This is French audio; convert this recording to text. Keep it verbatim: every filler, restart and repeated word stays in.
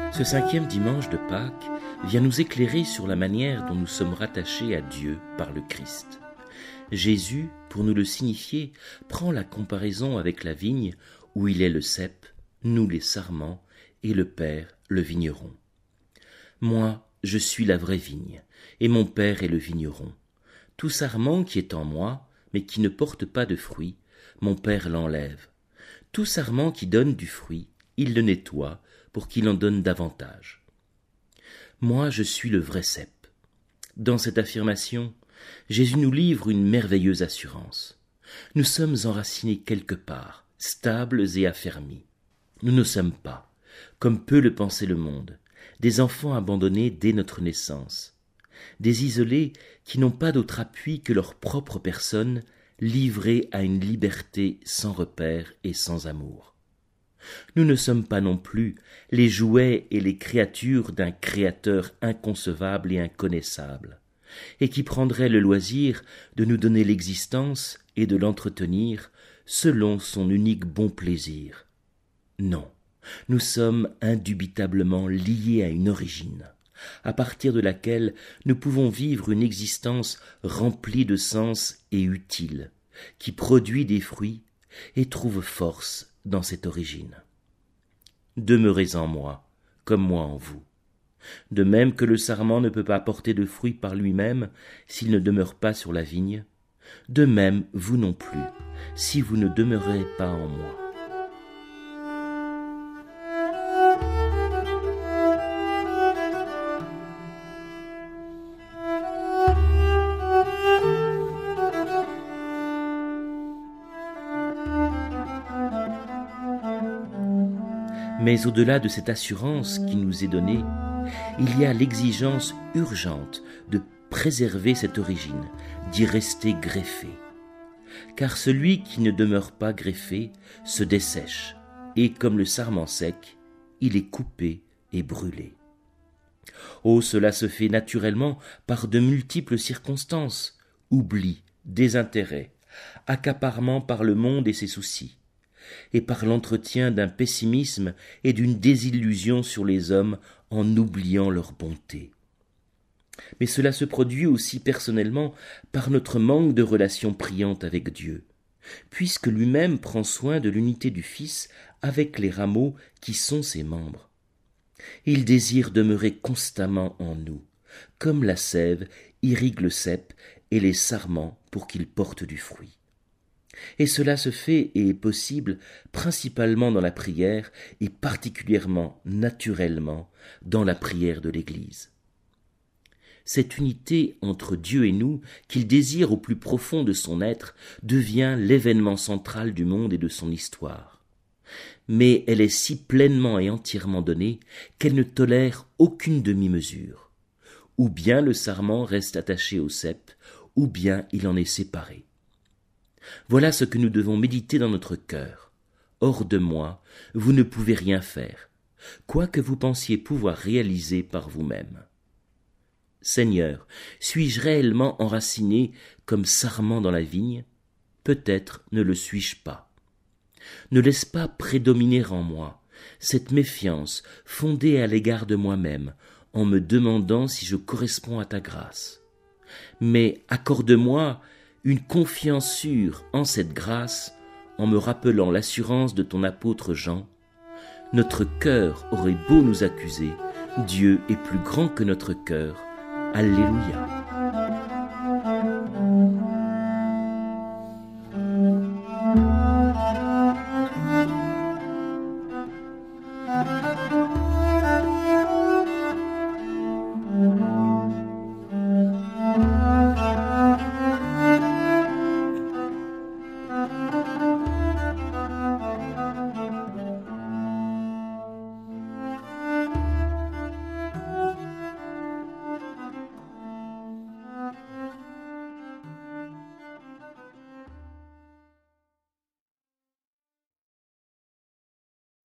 Ce cinquième dimanche de Pâques vient nous éclairer sur la manière dont nous sommes rattachés à Dieu par le Christ. Jésus, pour nous le signifier, prend la comparaison avec la vigne où il est le cep, nous les sarments, et le Père le vigneron. Moi, je suis la vraie vigne, et mon Père est le vigneron. Tout sarment qui est en moi, mais qui ne porte pas de fruit, mon Père l'enlève. Tout sarment qui donne du fruit, il le nettoie pour qu'il en donne davantage. Moi, je suis le vrai cep. Dans cette affirmation, Jésus nous livre une merveilleuse assurance. Nous sommes enracinés quelque part, stables et affermis. Nous ne sommes pas, comme peut le penser le monde, des enfants abandonnés dès notre naissance, des isolés qui n'ont pas d'autre appui que leur propre personne, livrés à une liberté sans repère et sans amour. Nous ne sommes pas non plus les jouets et les créatures d'un créateur inconcevable et inconnaissable, et qui prendrait le loisir de nous donner l'existence et de l'entretenir selon son unique bon plaisir. Non, nous sommes indubitablement liés à une origine, à partir de laquelle nous pouvons vivre une existence remplie de sens et utile, qui produit des fruits et trouve force dans cette origine. Demeurez en moi, comme moi en vous. De même que le sarment ne peut pas porter de fruits par lui-même s'il ne demeure pas sur la vigne, de même vous non plus, si vous ne demeurez pas en moi. Mais au-delà de cette assurance qui nous est donnée, il y a l'exigence urgente de préserver cette origine, d'y rester greffé. Car celui qui ne demeure pas greffé se dessèche, et comme le sarment sec, il est coupé et brûlé. Oh, cela se fait naturellement par de multiples circonstances, oubli, désintérêt, accaparement par le monde et ses soucis, et par l'entretien d'un pessimisme et d'une désillusion sur les hommes en oubliant leur bonté. Mais cela se produit aussi personnellement par notre manque de relation priante avec Dieu, puisque lui-même prend soin de l'unité du Fils avec les rameaux qui sont ses membres. Il désire demeurer constamment en nous, comme la sève irrigue le cep et les sarments pour qu'ils portent du fruit. Et cela se fait et est possible principalement dans la prière et particulièrement naturellement dans la prière de l'Église. Cette unité entre Dieu et nous, qu'il désire au plus profond de son être, devient l'événement central du monde et de son histoire. Mais elle est si pleinement et entièrement donnée qu'elle ne tolère aucune demi-mesure. Ou bien le sarment reste attaché au cep, ou bien il en est séparé. Voilà ce que nous devons méditer dans notre cœur. Hors de moi, vous ne pouvez rien faire, quoi que vous pensiez pouvoir réaliser par vous-même. Seigneur, suis-je réellement enraciné comme sarment dans la vigne ? Peut-être ne le suis-je pas. Ne laisse pas prédominer en moi cette méfiance fondée à l'égard de moi-même en me demandant si je corresponds à ta grâce. Mais accorde-moi une confiance sûre en cette grâce, en me rappelant l'assurance de ton apôtre Jean. Notre cœur aurait beau nous accuser, Dieu est plus grand que notre cœur. Alléluia.